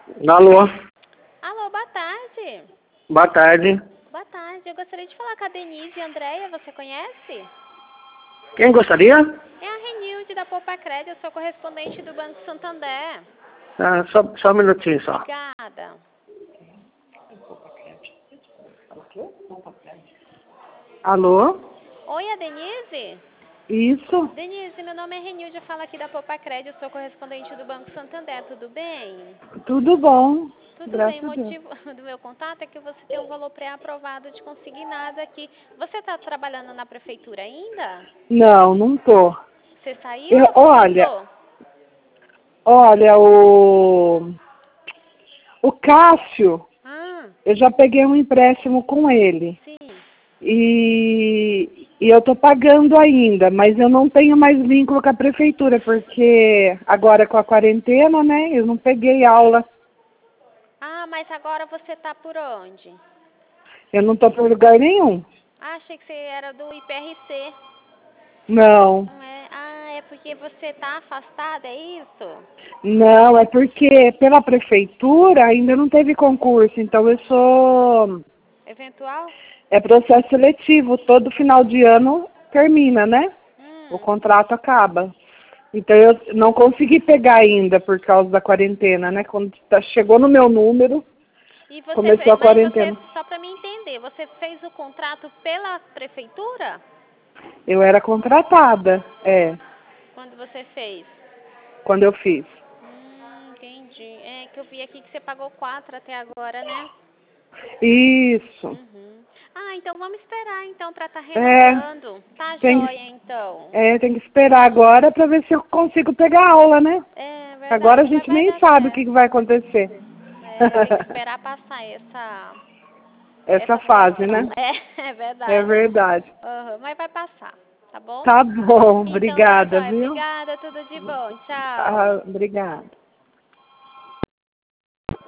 Alô, Alô, boa tarde. boa tarde. Boa tarde. Eu gostaria de falar com a Denise Andréia, você conhece? Quem gostaria? É a Renilde da Poupa Crédito, eu sou correspondente do Banco Santander. Ah, só um minutinho só. Obrigada. Alô? Oi, a Denise? Isso? Denise, meu nome é Renilde, eu falo aqui da Poupa Crédito, eu sou correspondente do Banco Santander, tudo bem? Tudo bom, Tudo bem, graças o a Deus. motivo do meu contato é que você tem um valor pré-aprovado de consignado aqui. Você está trabalhando na prefeitura ainda? Não, não tô. Você saiu ou Olha, aposentou? o Cássio, Ah, eu já peguei um empréstimo com ele. sim. E eu tô pagando ainda, mas eu não tenho mais vínculo com a prefeitura, porque agora com a quarentena, né, eu não peguei aula. Ah, mas agora você está por onde? Eu não tô por lugar nenhum. Ah, achei que você era do IPRC. Não. Não é? Ah, é porque você está afastada, é isso? Não, é porque pela prefeitura ainda não teve concurso, então eu sou... Eventual? É processo seletivo, todo final de ano termina, né? O contrato acaba. Então eu não consegui pegar ainda por causa da quarentena, né? Quando chegou no meu número, E você começou fez, a mas você, quarentena. só para me entender, você fez o contrato pela prefeitura? Eu era contratada, Quando você fez? quando eu fiz. Entendi. É que eu vi aqui que você pagou 4 até agora, né? Isso. Ah, então vamos esperar então para estar É, renovando. Tá tem, joia então. tem que esperar agora para ver se eu consigo pegar aula, né? É Agora a verdade, mas gente vai nem dar sabe o que certo. vai acontecer. É, tem que esperar passar Essa essa fase, situação. né? É É verdade. verdade. Mas vai passar, tá bom? Tá bom, Então tá obrigada, joia. viu? Obrigada, tudo de bom. Tchau. Ah, obrigada.